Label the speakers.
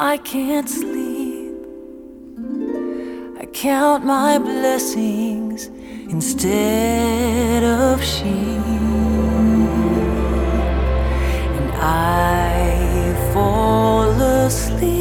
Speaker 1: I can't sleep. I count my blessings instead of sheep, and I fall asleep